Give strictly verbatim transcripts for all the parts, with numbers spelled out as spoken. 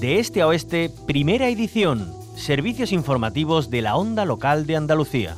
De este a oeste, primera edición. Servicios informativos de la Onda Local de Andalucía.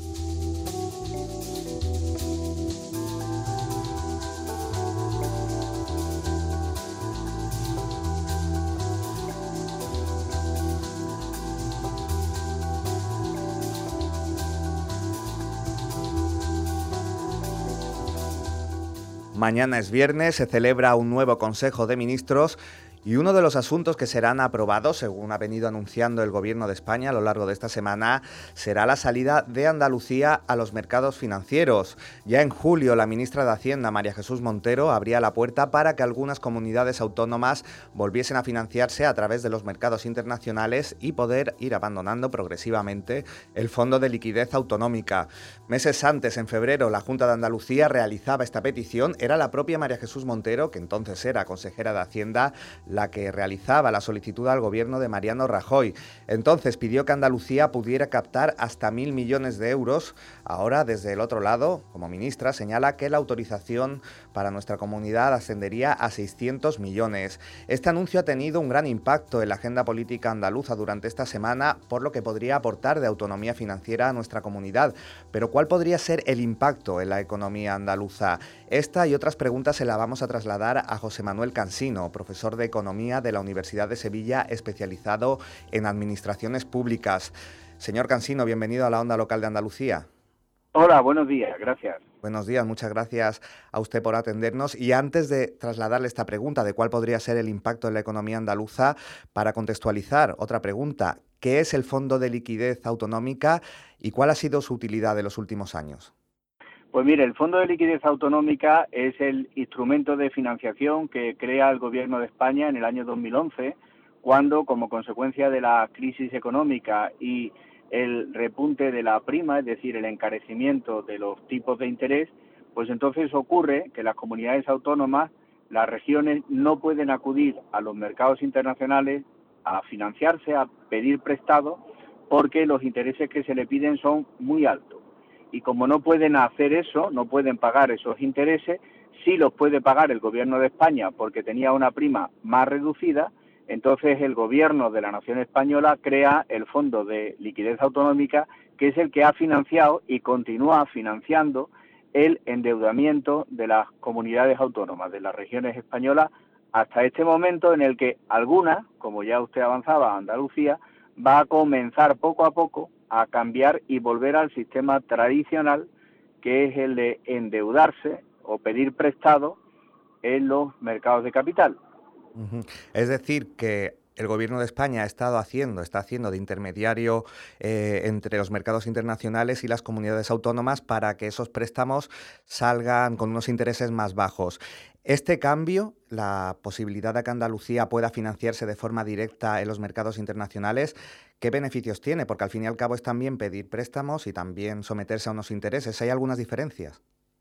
Mañana es viernes, se celebra un nuevo Consejo de Ministros y uno de los asuntos que serán aprobados, según ha venido anunciando el Gobierno de España a lo largo de esta semana, será la salida de Andalucía a los mercados financieros. Ya en julio, la ministra de Hacienda, María Jesús Montero, abría la puerta para que algunas comunidades autónomas volviesen a financiarse a través de los mercados internacionales y poder ir abandonando progresivamente el Fondo de Liquidez Autonómica. Meses antes, en febrero, la Junta de Andalucía realizaba esta petición. Era la propia María Jesús Montero, que entonces era consejera de Hacienda, la que realizaba la solicitud al gobierno de Mariano Rajoy. Entonces pidió que Andalucía pudiera captar hasta mil millones de euros. Ahora, desde el otro lado, como ministra, señala que la autorización para nuestra comunidad ascendería a seiscientos millones. Este anuncio ha tenido un gran impacto en la agenda política andaluza durante esta semana, por lo que podría aportar de autonomía financiera a nuestra comunidad. Pero ¿cuál podría ser el impacto en la economía andaluza? Esta y otras preguntas se las vamos a trasladar a José Manuel Cansino, profesor de Economía de la Universidad de Sevilla, especializado en Administraciones Públicas. Señor Cansino, bienvenido a la Onda Local de Andalucía. Hola, buenos días, gracias. Buenos días, muchas gracias a usted por atendernos. Y antes de trasladarle esta pregunta de cuál podría ser el impacto en la economía andaluza, para contextualizar, otra pregunta: ¿qué es el Fondo de Liquidez Autonómica y cuál ha sido su utilidad en los últimos años? Pues mire, el Fondo de Liquidez Autonómica es el instrumento de financiación que crea el Gobierno de España en el año dos mil once, cuando, como consecuencia de la crisis económica y el repunte de la prima, es decir, el encarecimiento de los tipos de interés, pues entonces ocurre que las comunidades autónomas, las regiones, no pueden acudir a los mercados internacionales a financiarse, a pedir prestado, porque los intereses que se le piden son muy altos. Y como no pueden hacer eso, no pueden pagar esos intereses, sí los puede pagar el Gobierno de España porque tenía una prima más reducida. Entonces el Gobierno de la Nación Española crea el Fondo de Liquidez Autonómica, que es el que ha financiado y continúa financiando el endeudamiento de las comunidades autónomas, de las regiones españolas, hasta este momento en el que algunas, como ya usted avanzaba, Andalucía, va a comenzar poco a poco a cambiar y volver al sistema tradicional, que es el de endeudarse o pedir prestado en los mercados de capital. Uh-huh. Es decir, que el Gobierno de España ha estado haciendo, está haciendo de intermediario eh, entre los mercados internacionales y las comunidades autónomas para que esos préstamos salgan con unos intereses más bajos. Este cambio, la posibilidad de que Andalucía pueda financiarse de forma directa en los mercados internacionales, ¿qué beneficios tiene? Porque al fin y al cabo es también pedir préstamos y también someterse a unos intereses. ¿Hay algunas diferencias?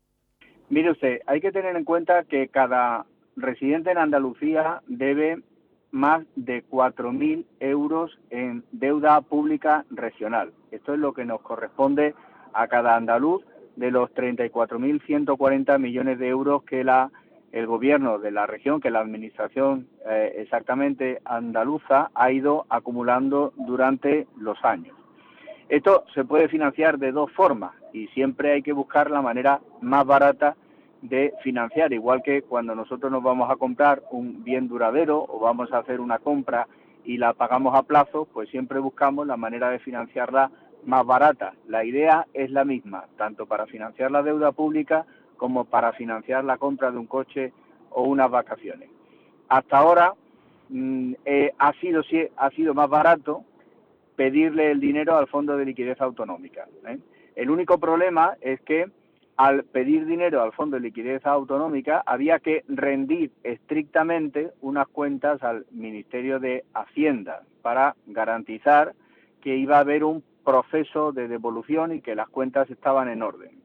Mire usted, hay que tener en cuenta que cada residente en Andalucía debe más de cuatro mil euros en deuda pública regional. Esto es lo que nos corresponde a cada andaluz de los treinta y cuatro mil ciento cuarenta millones de euros que la el gobierno de la región, que la administración eh, exactamente andaluza ha ido acumulando durante los años. Esto se puede financiar de dos formas y siempre hay que buscar la manera más barata de financiar, igual que cuando nosotros nos vamos a comprar un bien duradero o vamos a hacer una compra y la pagamos a plazo, pues siempre buscamos la manera de financiarla más barata. La idea es la misma, tanto para financiar la deuda pública como para financiar la compra de un coche o unas vacaciones. Hasta ahora mmm, eh, ha sido ha sido más barato pedirle el dinero al Fondo de Liquidez Autonómica, ¿eh? El único problema es que al pedir dinero al Fondo de Liquidez Autonómica había que rendir estrictamente unas cuentas al Ministerio de Hacienda para garantizar que iba a haber un proceso de devolución y que las cuentas estaban en orden.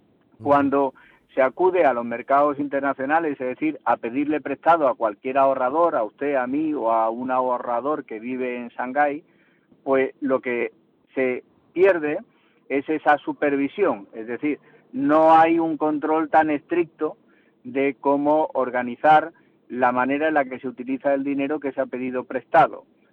Cuando se acude a los mercados internacionales, es decir, a pedirle prestado a cualquier ahorrador, a usted, a mí o a un ahorrador que vive en Shanghái, pues lo que se pierde es esa supervisión, es decir, no hay un control tan estricto de cómo organizar la manera en la que se utiliza el dinero que se ha pedido prestado.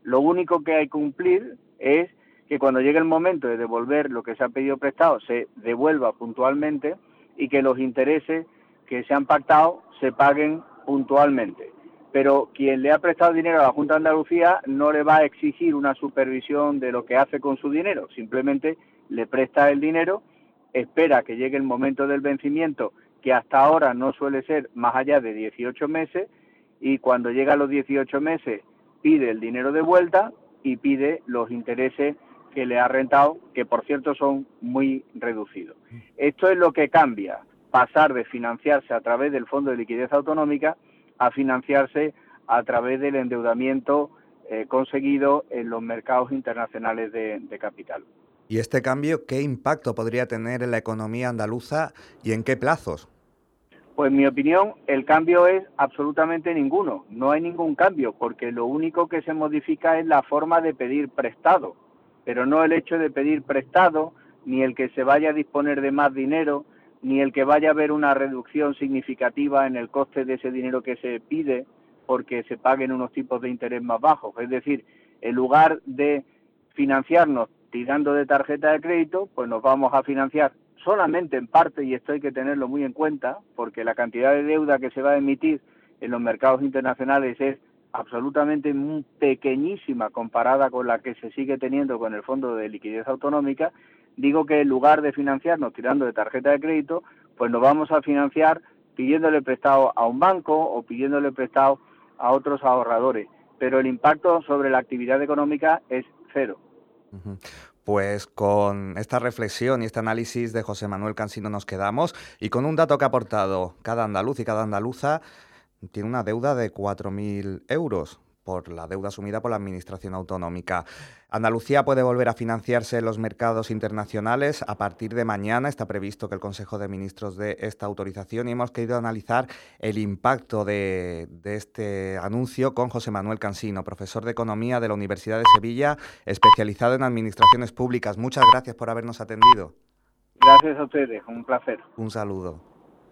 Lo único que hay que cumplir es que cuando llegue el momento de devolver lo que se ha pedido prestado, se devuelva puntualmente y que los intereses que se han pactado se paguen puntualmente. Pero quien le ha prestado dinero a la Junta de Andalucía no le va a exigir una supervisión de lo que hace con su dinero, simplemente le presta el dinero, espera que llegue el momento del vencimiento, que hasta ahora no suele ser más allá de dieciocho meses, y cuando llega a los dieciocho meses pide el dinero de vuelta y pide los intereses que le ha rentado, que por cierto son muy reducidos. Esto es lo que cambia, pasar de financiarse a través del Fondo de Liquidez Autonómica a financiarse a través del endeudamiento eh, conseguido en los mercados internacionales de, de capital. ¿Y este cambio qué impacto podría tener en la economía andaluza y en qué plazos? Pues en mi opinión, el cambio es absolutamente ninguno. No hay ningún cambio, porque lo único que se modifica es la forma de pedir prestado, pero no el hecho de pedir prestado, ni el que se vaya a disponer de más dinero, ni el que vaya a haber una reducción significativa en el coste de ese dinero que se pide porque se paguen unos tipos de interés más bajos. Es decir, en lugar de financiarnos tirando de tarjeta de crédito, pues nos vamos a financiar solamente en parte, y esto hay que tenerlo muy en cuenta, porque la cantidad de deuda que se va a emitir en los mercados internacionales es absolutamente muy pequeñísima comparada con la que se sigue teniendo con el Fondo de Liquidez Autonómica. Digo que en lugar de financiarnos tirando de tarjeta de crédito, pues nos vamos a financiar pidiéndole prestado a un banco o pidiéndole prestado a otros ahorradores, pero el impacto sobre la actividad económica es cero. Uh-huh. Pues con esta reflexión y este análisis de José Manuel Cansino nos quedamos, y con un dato que ha aportado: cada andaluz y cada andaluza tiene una deuda de cuatro mil euros por la deuda asumida por la Administración Autonómica. Andalucía puede volver a financiarse en los mercados internacionales. A partir de mañana está previsto que el Consejo de Ministros dé esta autorización, y hemos querido analizar el impacto de, de este anuncio con José Manuel Cansino, profesor de Economía de la Universidad de Sevilla, especializado en Administraciones Públicas. Muchas gracias por habernos atendido. Gracias a ustedes, un placer. Un saludo.